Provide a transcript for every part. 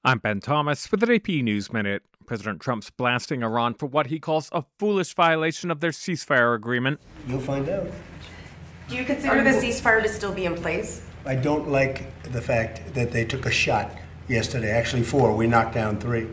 I'm Ben Thomas with the AP News Minute. President Trump's blasting Iran for what he calls a foolish violation of their ceasefire agreement. You'll find out. Do you consider the ceasefire to still be in place? I don't like the fact that they took a shot yesterday, actually 4, we knocked down 3,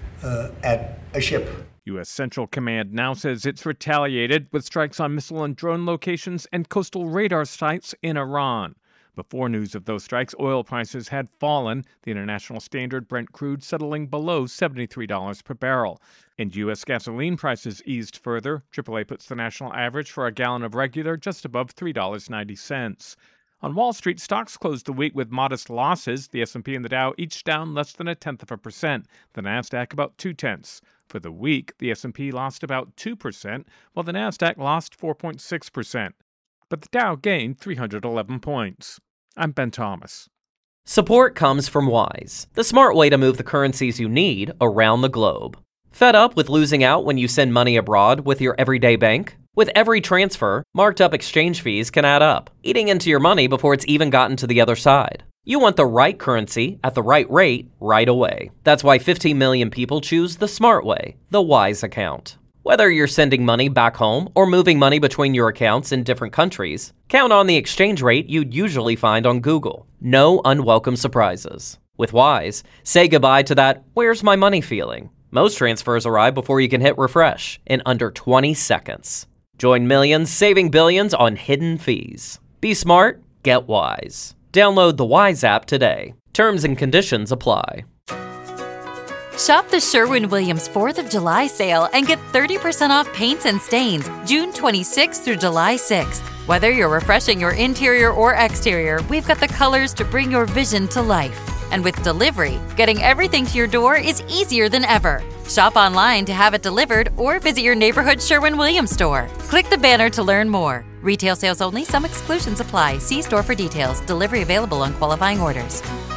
at a ship. U.S. Central Command now says it's retaliated with strikes on missile and drone locations and coastal radar sites in Iran. Before news of those strikes, oil prices had fallen, the international standard Brent crude settling below $73 per barrel. And U.S. gasoline prices eased further. AAA puts the national average for a gallon of regular just above $3.90. On Wall Street, stocks closed the week with modest losses. The S&P and the Dow each down less than 0.1%. The Nasdaq about 0.2. For the week, the S&P lost about 2%, while the Nasdaq lost 4.6%. But the Dow gained 311 points. I'm Ben Thomas. Support comes from Wise, the smart way to move the currencies you need around the globe. Fed up with losing out when you send money abroad with your everyday bank? With every transfer, marked up exchange fees can add up, eating into your money before it's even gotten to the other side. You want the right currency at the right rate right away. That's why 15 million people choose the smart way, the Wise account. Whether you're sending money back home or moving money between your accounts in different countries, count on the exchange rate you'd usually find on Google. No unwelcome surprises. With Wise, say goodbye to that "where's my money" feeling. Most transfers arrive before you can hit refresh in under 20 seconds. Join millions saving billions on hidden fees. Be smart, get Wise. Download the Wise app today. Terms and conditions apply. Shop the Sherwin-Williams 4th of July sale and get 30% off paints and stains June 26th through July 6th. Whether you're refreshing your interior or exterior, we've got the colors to bring your vision to life. And with delivery, getting everything to your door is easier than ever. Shop online to have it delivered or visit your neighborhood Sherwin-Williams store. Click the banner to learn more. Retail sales only. Some exclusions apply. See store for details. Delivery available on qualifying orders.